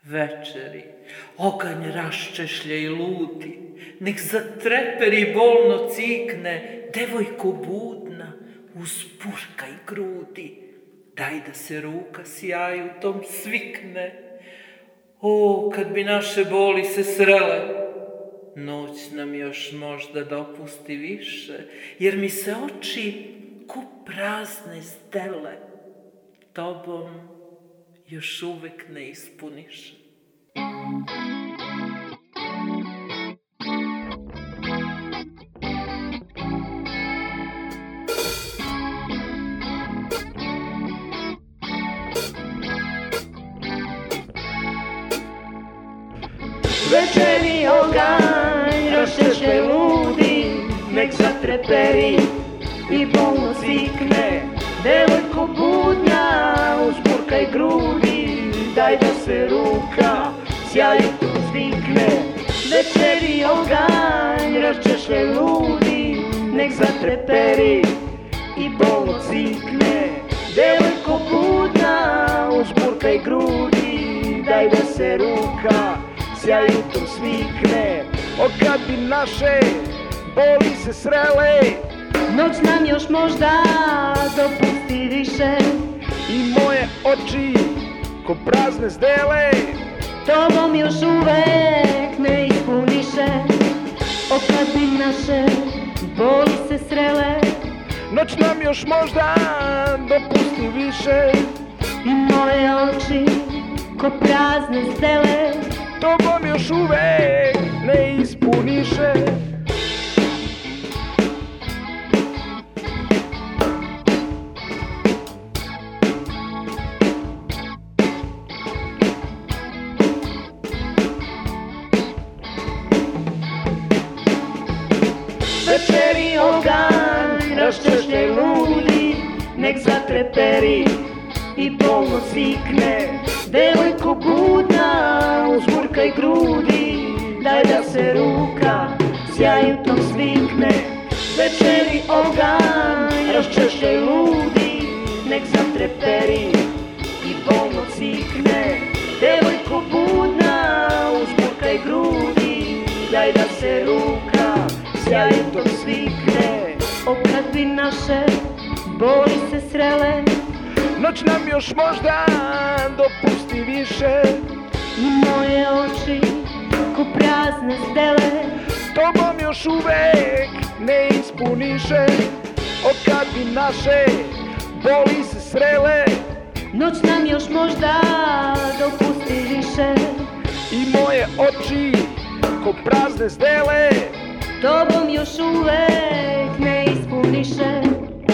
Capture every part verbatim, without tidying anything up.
Večeri, oganj raščešlje i ludi, nek zatreperi bolno cikne, devojko budna, uspurkaj grudi, daj da se ruka sjaju tom svikne. O, kad bi naše boli se srele, noć nam još možda dopusti više, jer mi se oči ko prazne zdele, tobom još uvek ne ispuniše. Večeri oganj raščešlje ludi, nek zatreperi i bolno cikne, devojko budna, uzburkaj grudi, daj da se ruka sjaju tu zvikne. Večeri oganj raščešlje ludi, nek zatreperi i bolno cikne, devojko budna, uzburkaj grudi, daj da se ruka sjaju tu svikne. O, kad bi naše boli se srele, noć nam još možda dopusti više, i moje oči ko prazne zdele, tobom još uvek ne ispuniše. O, kad bi naše boli se srele, noć nam još možda dopusti više, i moje oči ko prazne zdele, tobom još uvek ne ispuniše. Večeri oganj raščešlje ludi, nek zatreperi i bolno cikne, devojko budna, uzburkaj grudi, daj da se ruka sjaju tom svikne. Večeri oganj raščešlje ludi, nek zatreperi i bolno cikne, devojko budna, uzburkaj grudi, daj da se ruka sjaju tom svikne. o, kad bi naše boli se srele, noć nam još možda dopusti više, i moje oči ko prazne zdele, tobom još uvek ne ispuniše. O, kad bi naše boli se srele, noć nam još možda dopusti više, i moje oči ko prazne zdele, tobom još uvek ne ispuniše.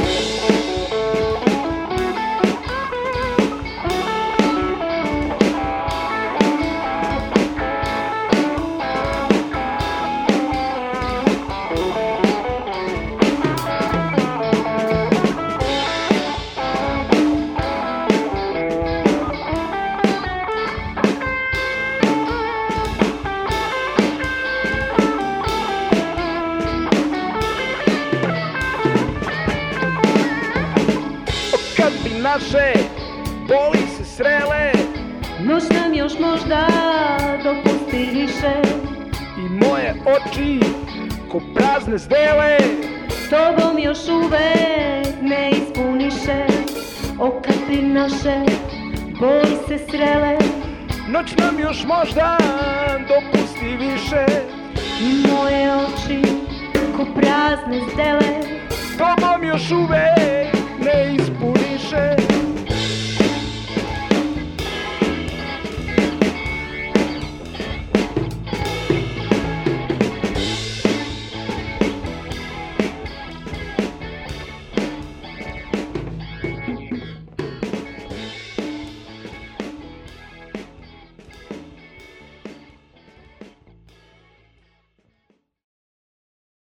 naše boli se srele, noć nam još možda dopusti više, i moje oči ko prazne zdele, tobom još uvek ne ispuniše. O, kad bi naše boli se srele, noć nam još možda dopusti više, i moje oči ko prazne zdele, tobom još uvek ne ispuniše.